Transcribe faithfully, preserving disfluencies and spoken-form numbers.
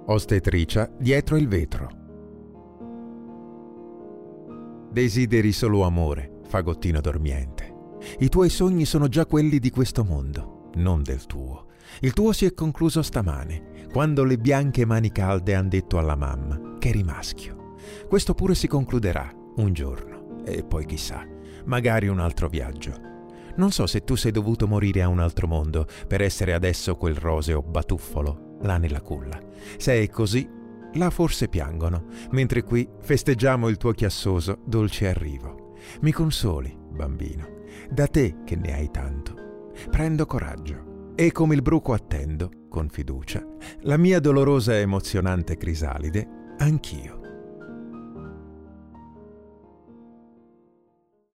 Ostetricia dietro il vetro. Desideri solo amore, fagottino dormiente. I tuoi sogni sono già quelli di questo mondo, non del tuo. Il tuo si è concluso stamane, quando le bianche mani calde han detto alla mamma che eri maschio. Questo pure si concluderà un giorno, e poi chissà, magari un altro viaggio. Non so se tu sei dovuto morire a un altro mondo per essere adesso quel roseo batuffolo là nella culla. Se è così, là forse piangono, mentre qui festeggiamo il tuo chiassoso dolce arrivo. Mi consoli, bambino, da te che ne hai tanto. Prendo coraggio e come il bruco attendo, con fiducia, la mia dolorosa e emozionante crisalide, anch'io.